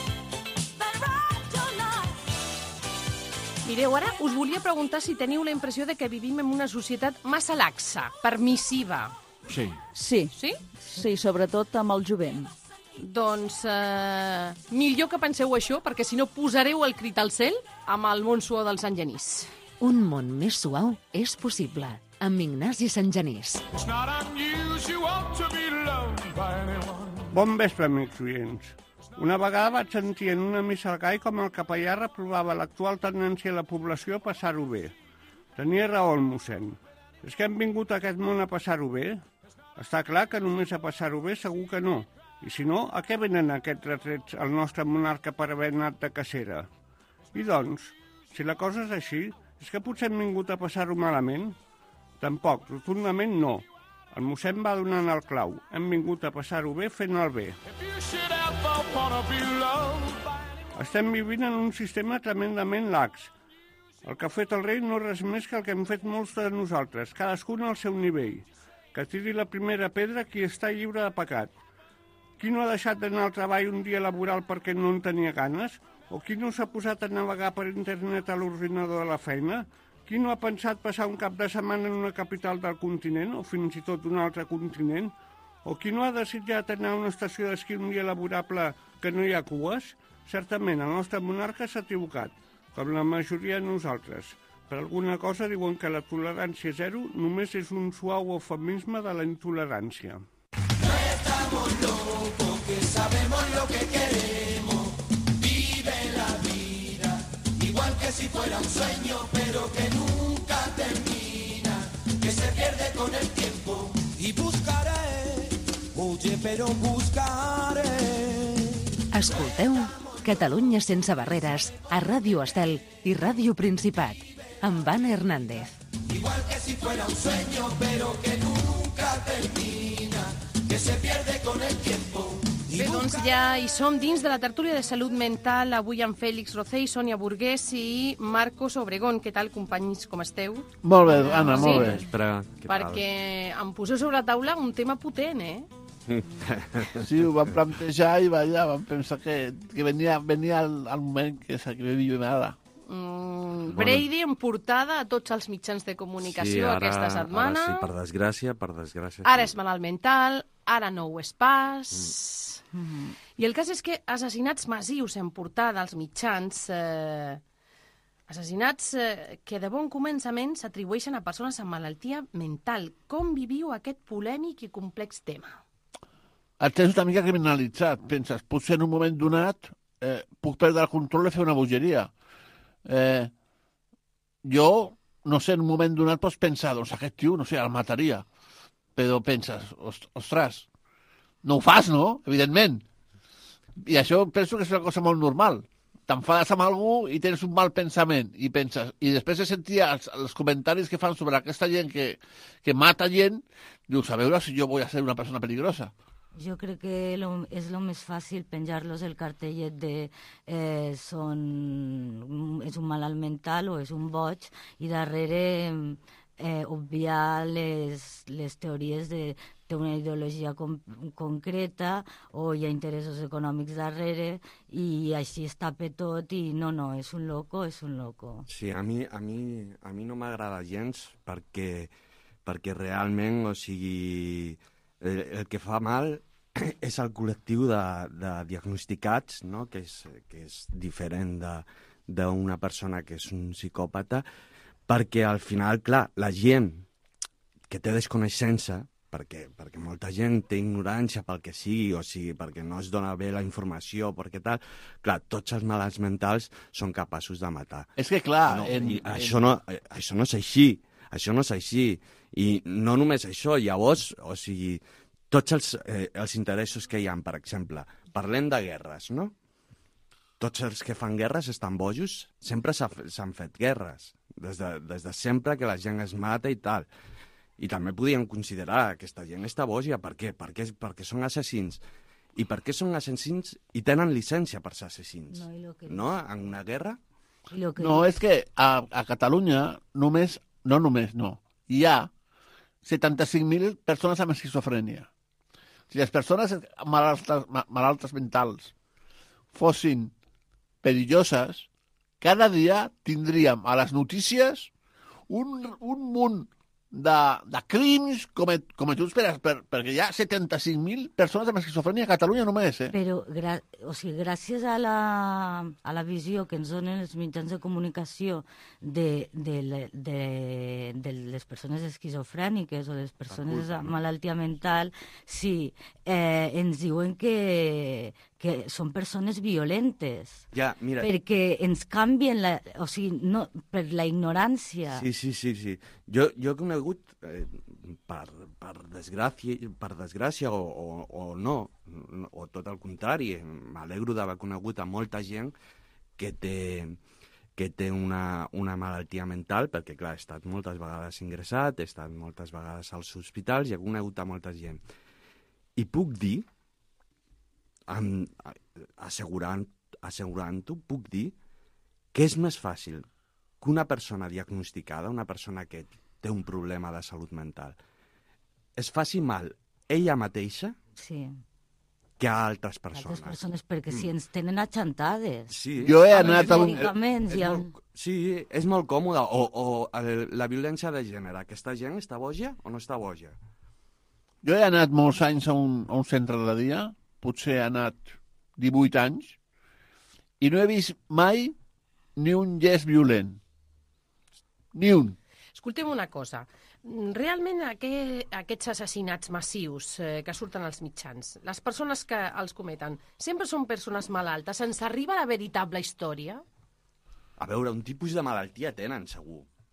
Mireu, ara us volia preguntar si teniu la impressió de que vivim en una societat massa laxa, permissiva. Sí. Sí. Sí? Sí, sobretot amb el jovent. Doncs millor que penseu això, perquè si no posareu el crit al cel amb el món suau del Sant Genís. Un món més suau és possible, amb Ignasi Sant Genís. Bon vespre, amics oients. Una vegada vaig sentir en una missa al gai com el capellà reprovava l'actual tendència de la població a passar-ho bé. Tenia raó el mossèn. És que hem vingut a aquest món a passar-ho bé? Està clar que només a passar-ho bé segur que no. I si no, a què venen aquests retrets al nostre monarca per haver anat de cacera? I doncs, si la cosa és així, és que potser hem vingut a passar-ho malament? Tampoc, rotundament no. El mossèn va donant el clau. Hem vingut a passar-ho bé fent el bé. Estem vivint en un sistema tremendament lax. El que ha fet el rei no és res més que el que hem fet molts de nosaltres, cadascun al seu nivell. Que tiri la primera pedra qui està lliure de pecat. Qui no ha deixat d'anar al treball un dia laboral perquè no en tenia ganes? O qui no s'ha posat a navegar per internet a l'ordinador de la feina? Qui no ha pensat passar un cap de setmana en una capital del continent, o fins i tot d'un altre continent? O qui no ha desitjat anar a una estació d'esquí un dia laborable que no hi ha cues? Certament, el nostre monarca s'ha equivocat, com la majoria de nosaltres. Per alguna cosa diuen que la tolerància zero només és un suau eufemisme de la intolerància. No estamos locos, que sabemos lo que queremos. Vive la vida, igual que si fuera un sueño, pero que nunca termina, que se pierde con el tiempo. Y buscaré, oye, pero buscaré Escolteu Catalunya sense barreres a Ràdio Estel i Ràdio Principat amb Anna Hernández. Igual que si fuera un sueño, pero que nunca termina, que se pierde con el tiempo. Bé, doncs ja hi som dins de la tertúlia de salut mental, avui amb Fèlix Rocell, Sònia Burgués i Marcos Obregón. Què tal, companys, com esteu? Molt bé, Anna, molt bé. Perquè em poseu sobre la taula un tema potent, Sí, ho vam plantejar i vam pensar que venia el moment que vivim ara. Brady en portada a tots els mitjans de comunicació aquesta setmana. Ara sí, per desgràcia. Ara és malalt mental, ara no ho és pas... I el cas és que assassinats massius en portada als mitjans, assassinats que de bon començament s'atribueixen a persones amb malaltia mental. Com viviu aquest polèmic i complex tema? El tens una mica criminalitzat. Penses, potser en un moment donat puc perdre el control i fer una bogeria. Jo, no sé, en un moment donat pots pensar, doncs aquest tio, no sé, el mataria. Però penses, ostres, no ho fas, no? Evidentment. I això penso que és una cosa molt normal. T'enfades amb algú i tens un mal pensament i penses, i després de sentir els comentaris que fan sobre aquesta gent que mata gent, dius, a veure si jo vull ser una persona peligrosa. Jo crec que és el més fàcil penjar-los el cartellet de és un malalt mental o és un boig i darrere obviar les teories de té una ideologia concreta o hi ha interessos econòmics darrere i així es tapa tot i no, és un loco, és un loco. Sí, a mi no m'agrada gens perquè realment, o sigui, el que fa mal és el col·lectiu de diagnosticats, no? que és diferent d'una persona que és un psicòpata, perquè al final, clar, la gent que té desconeixença, perquè molta gent té ignorància pel que sigui, perquè no es dona bé la informació, perquè tal, clar, tots els malalts mentals són capaços de matar. És que, clar... Això no és així, això no és així. I no només això, llavors, o sigui, tots els interessos que hi ha, per exemple, parlem de guerres, no? Tots els que fan guerres estan bojos, sempre s'han fet guerres, des de sempre que la gent es mata i tal. I també podríem considerar que aquesta gent està boja. Per què? Perquè són assassins. I per què són assassins i tenen llicència per ser assassins? No? En una guerra? No, és que a Catalunya hi ha 75.000 persones amb esquizofrènia. Si les persones malaltes mentals fossin perilloses, cada dia tindríem a les notícies un munt de crims cometuts perquè hi ha 75.000 persones amb esquizofrènia a Catalunya només, Però, gràcies a la visió que ens donen els mitjans de comunicació de les persones esquizofrèniques o les persones amb malaltia mental, sí, ens diuen que són persones violentes. Ja, mira. Perquè ens canvien, per la ignorància. Sí. Jo he conegut, per desgràcia o no, o tot el contrari, m'alegro d'haver conegut a molta gent que té una malaltia mental, perquè, clar, he estat moltes vegades ingressat, he estat moltes vegades als hospitals i he conegut a molta gent. I puc dir, assegurant-ho, puc dir que és més fàcil que una persona diagnosticada, una persona que té un problema de salut mental, es faci mal ella mateixa que a altres persones. Perquè si ens tenen axantades. Sí. Jo he anat a un... Sí, és molt còmode. O la violència de gènere. Aquesta gent està boja o no està boja? Jo he anat molts anys a un centre de dia, potser he anat 18 anys, i no he vist mai ni un gest violent. Ni un. Escoltem una cosa. Realment aquests assassinats massius que surten als mitjans, les persones que els cometen, sempre són persones malaltes? Ens arriba la veritable història? A veure, un tipus de malaltia tenen, segur.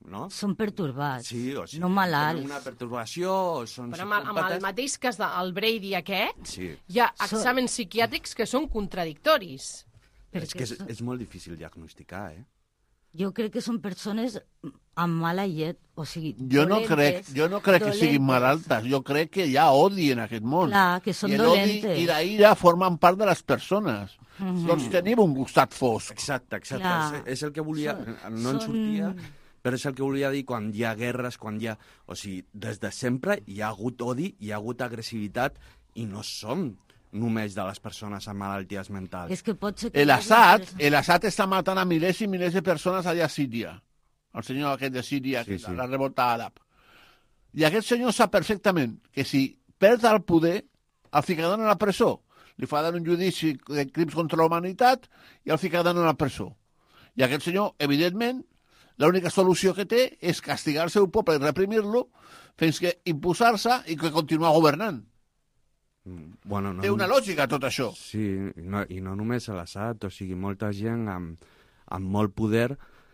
no? Són pertorbats, sí, o sigui, no malalts. Tenen una pertorbació o són Però amb el mateix cas del Brady aquest, sí. hi ha exàmens psiquiàtrics que són contradictoris. És que és molt difícil diagnosticar, Jo crec que són persones amb mala llet, o sigui, jo no crec que siguin malaltes, jo crec que hi ha odi en aquest món. Clar, que són I dolentes. I la ira formen part de les persones. Doncs tenim un costat fosc. Exacte. És el que volia... No en sortia, però és el que volia dir quan hi ha guerres, quan hi ha... O sigui, des de sempre hi ha hagut odi, hi ha hagut agressivitat, i no som només de les persones amb malalties mentals. És que pot ser que... El Assad està matant a milers i milers de persones allà a Síria. El senyor aquest de Síria, la revolta àrab. I aquest senyor sap perfectament que si perd el poder, el ficaran a la presó. Li faran un judici de crims contra la humanitat i el ficaran a la presó. I aquest senyor, evidentment, l'única solució que té és castigar el seu poble i reprimir-lo fins que imposar-se i que continuar governant. Bueno, té una lògica tot això. Sí, i no només a l'Assad, o sigui, molta gent amb molt poder,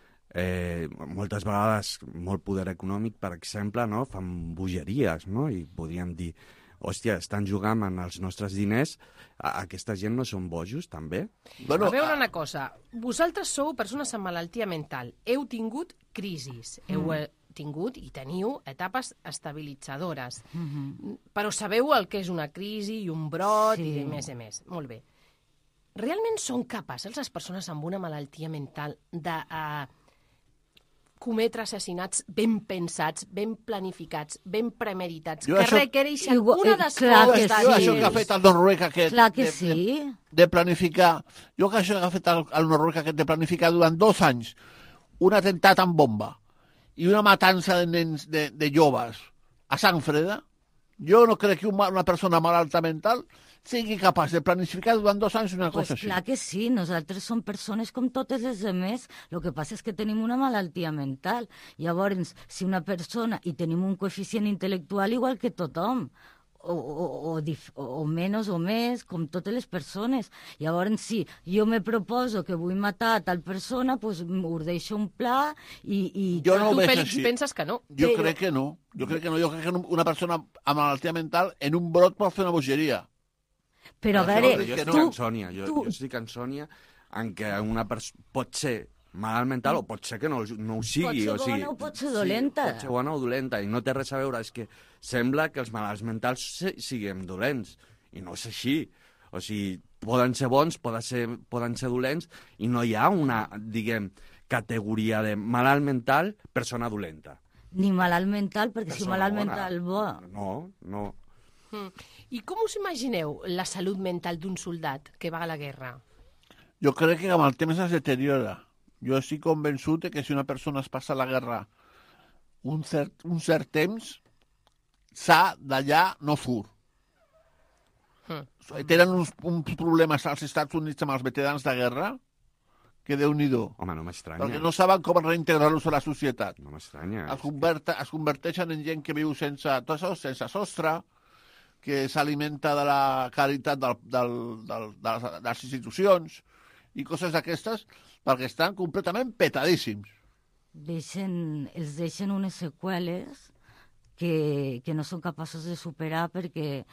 moltes vegades molt poder econòmic, per exemple, no? Fan bogeries, no? I podríem dir, hòstia, estan jugant amb els nostres diners, aquesta gent no són bojos, també? Bueno, a veure una cosa, vosaltres sou persones amb malaltia mental, heu tingut crisis, heu tingut i teniu etapes estabilitzadores, però sabeu el que és una crisi i un brot i més i més. Molt bé. Realment són capaces les persones amb una malaltia mental de cometre assassinats ben pensats, ben planificats, ben premeditats, que requereixen una descompta? Jo això que ha fet el Noruega de planificar, jo que això que ha fet el Noruega de planificar durant 2 anys un atemptat amb bomba i una matança de nens, de joves, a sang freda, jo no crec que una persona malalta mental sigui capaç de planificar durant 2 anys una cosa així. Clar que sí, nosaltres som persones com totes les altres, el que passa és que tenim una malaltia mental. Llavors, si una persona, i tenim un coeficient intel·lectual igual que tothom, o menys o més, com totes les persones. Llavors, si jo me proposo que vull matar tal persona, doncs urdeixo un pla i... Jo no ho veig així. Penses que no? Jo crec que no. Jo crec que una persona amb malaltia mental en un brot pot fer una bogeria. Però a veure... Jo estic en Sònia en què una persona pot ser malalt mental o pot ser que no ho sigui. Pot ser bona o pot ser dolenta. Pot ser bona o dolenta, i no té res a veure. És que sembla que els malalts mentals siguem dolents, i no és així. O sigui, poden ser bons, poden ser dolents, i no hi ha una, diguem, categoria de malalt mental, persona dolenta. Ni malalt mental, perquè si malalt mental bo... No. I com us imagineu la salut mental d'un soldat que va a la guerra? Jo crec que amb el temps es deteriora. Jo estic convençut que si una persona es passa la guerra un cert temps, d'allà no surt. Tenen uns problemes als Estats Units amb els veterans de guerra que Déu-n'hi-do. Home, no m'estranya. Perquè no saben com reintegrar-los a la societat. No m'estranya. Es converteixen en gent que viu sense sostre, que s'alimenta de la caritat de les institucions i coses d'aquestes, perquè estan completament petadíssims. Els deixen unes seqüeles que no són capaços de superar perquè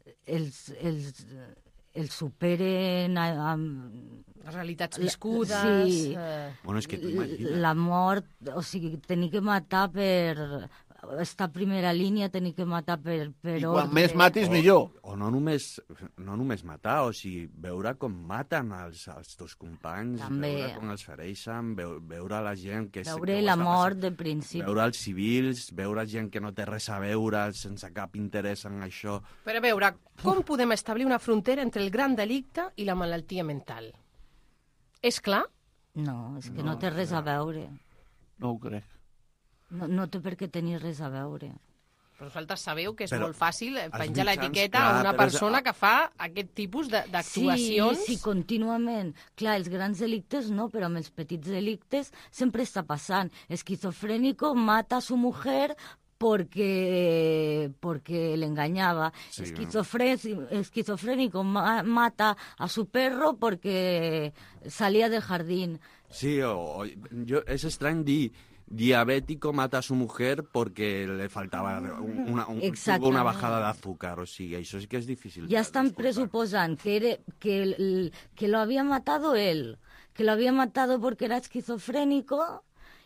els superen amb... Les realitats viscudes... Sí, bueno, és que la mort, o sigui, tenir que matar per... Estar a primera línia, tenir que matar per I quan més matis, millor. O no només matar, o sigui, veure com maten els teus companys, veure com els fereixen, veure la gent que... Veure la mort de principi. Veure els civils, veure gent que no té res a veure, sense cap interès en això. Però a veure, com podem establir una frontera entre el gran delicte i la malaltia mental? És clar? No, és que no té res a veure. No ho crec. No té per què tenir res a veure. Però vosaltres sabeu que és molt fàcil penjar l'etiqueta a una persona que fa aquest tipus d'actuacions? Sí, contínuament. Clar, els grans delictes no, però amb els petits delictes sempre està passant. Esquizofrénico mata a su mujer porque le engañaba. Sí, esquizofrénico mata a su perro porque salía del jardín. Sí, és estrany dir diabético mata a su mujer porque le faltaba tuvo una bajada de azúcar. O sigui, això sí que és difícil. Ya están presupusando que lo había matado él, que lo había matado porque era esquizofrénico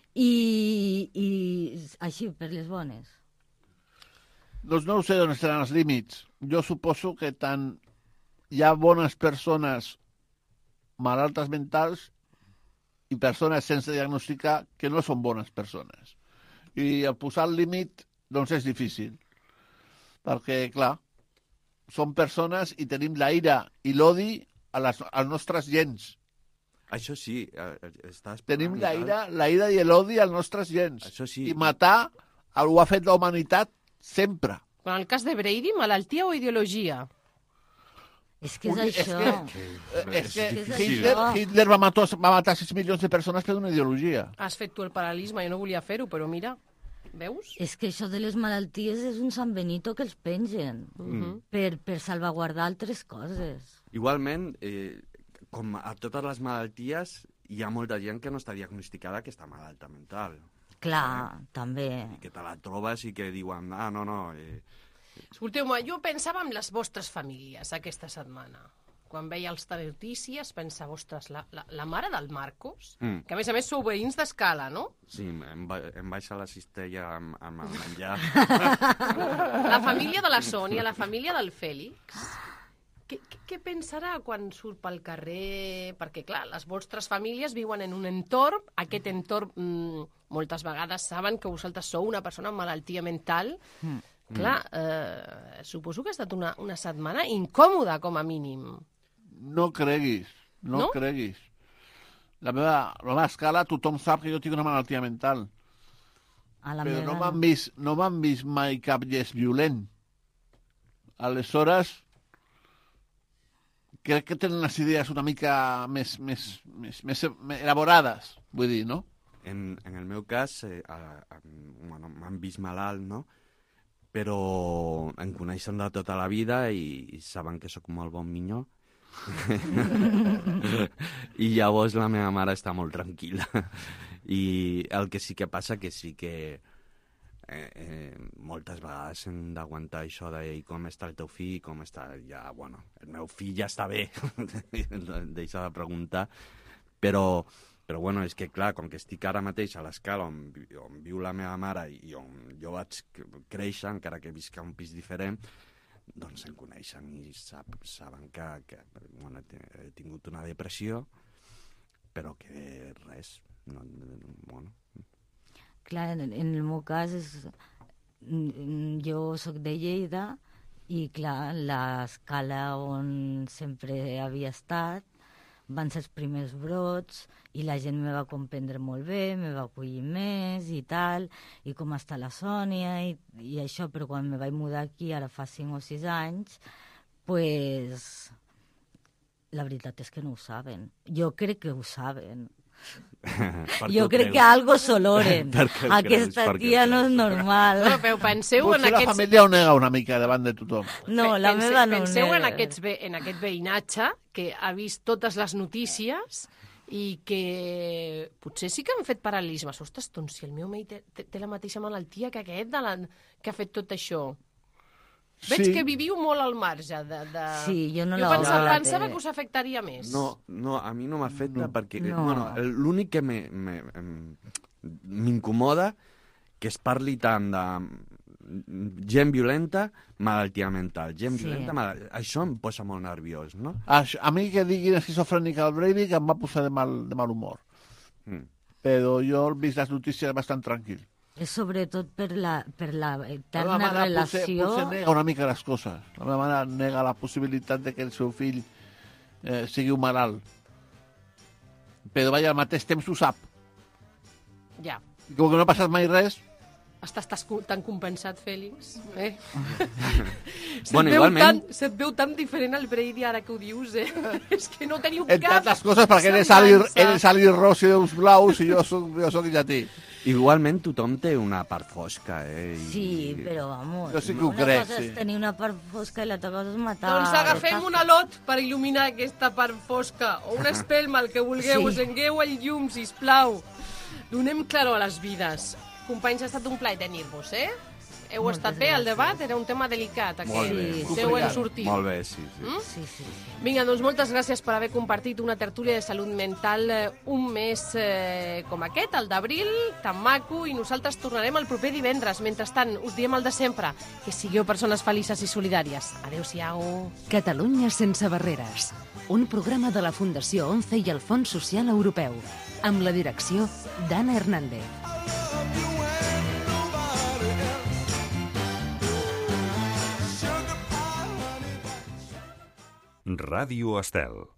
i així, per les bones. Doncs no sé on estaran els límits. Jo suposo que tant hi ha bones persones malaltes mentals i persones sense diagnosticar que no són bones persones. I el posar el límit, doncs, és difícil. Perquè, clar, són persones i tenim la ira i l'odi als nostres gens. Això sí, estàs... Tenim la ira i l'odi als nostres gens. Això sí. I matar ho ha fet la humanitat sempre. En el cas de Brady, malaltia o ideologia? És que és això. És que Hitler va matar 6 milions de persones per una ideologia. Has fet tu el paral·lelisme, jo no volia fer-ho, però mira, veus? És que això de les malalties és un Sant Benito que els pengen per salvaguardar altres coses. Igualment, com a totes les malalties, hi ha molta gent que no està diagnosticada que està malalta mental. Clar, també. I que te la trobes i que diuen, no... Escolteu-me, jo pensava en les vostres famílies aquesta setmana. Quan veia els telenotícies, pensava, ostres, la mare del Marcos, que a més sou veïns d'Escala, no? Sí, em baixa la cistella amb el menjar. La família de la Sònia, la família del Fèlix, què pensarà quan surt pel carrer? Perquè, clar, les vostres famílies viuen en un entorn, aquest entorn moltes vegades saben que vosaltres sou una persona amb malaltia mental. Clar, suposo que ha estat una setmana incòmoda, com a mínim. No creguis, no creguis. La meva escala, tothom sap que jo tinc una malaltia mental. Però no m'han vist mai cap llest violent. Aleshores, crec que tenen les idees una mica més elaborades, vull dir, no? En el meu cas, m'han vist malalt, no? Però em coneixen de tota la vida i saben que sóc molt bon minyó. I llavors la meva mare està molt tranquil·la. I el que sí que passa que sí que moltes vegades hem d'aguantar això de com està el teu fill, com està ja, bueno, el meu fill ja està bé, deixa de preguntar, però bueno, és que clar, com que estic ara mateix a l'escala on viu la meva mare i on jo vaig créixer, encara que visc a un pis diferent, doncs em coneixen i saben que bueno, he tingut una depressió, però que res, no, bueno... Clar, en el meu cas, jo soc de Lleida i, clar, l'escala on sempre havia estat van ser els primers brots i la gent me va comprendre molt bé, me va acollir més i tal, i com està la Sònia i això, però quan me vaig mudar aquí, ara fa 5 o 6 anys, pues, la veritat és que no ho saben. Jo crec que ho saben. Jo crec que algo s'oloren. Aquesta tia no és normal. Però penseu en aquests... Potser la família ho nega una mica davant de tothom. No, la meva no ho nega. Penseu en aquest veïnatge que ha vist totes les notícies i que potser sí que han fet paral·lelismes. Ostres, doncs si el meu marit té la mateixa malaltia que aquest que ha fet tot això. Veig que viviu molt al marge de... Sí, jo no jo pensava que us afectaria més. No, a mi no m'afecta perquè... Bueno, l'únic que m'incomoda que es parli tant de gent violenta, malaltia mental. Gent violenta, això em posa molt nerviós, no? A mi que diguin esquizofrènica al Breivik em va posar de mal humor. Però jo he vist les notícies bastant tranquil. És sobretot per la eterna relació... Potser nega una mica les coses. La meva mare nega la possibilitat de que el seu fill sigui un malalt. Però al mateix temps ho sap. Ja. I com que no ha passat mai res... Estàs tan compensat, Fèlix. Bueno, igualment... Se't veu tan diferent al Brady ara que ho dius, És que no teniu cap... Entre altres coses, perquè eres Ali Rossi d'uns blaus i jo soc llatí. Igualment tothom té una part fosca, Sí, però, vamos, jo sí que ho crec, una cosa és tenir una part fosca i l'altra cosa és matar... Doncs agafem un alot per il·luminar aquesta part fosca, o una espelma, el que vulgueu, us engueu el llum, sisplau. Donem claror a les vides. Companys, ha estat un plaer tenir-vos, Heu estat bé al debat? Era un tema delicat, aquest. Molt bé. Heu en sortit. Molt bé, sí. Sí. Vinga, doncs moltes gràcies per haver compartit una tertúlia de salut mental un mes com aquest, el d'abril, tan maco, i nosaltres tornarem el proper divendres. Mentrestant, us diem el de sempre, que sigueu persones felices i solidàries. Adéu-siau. Catalunya sense barreres, un programa de la Fundació 11 i el Fons Social Europeu, amb la direcció d'Anna Hernández. Ràdio Estel.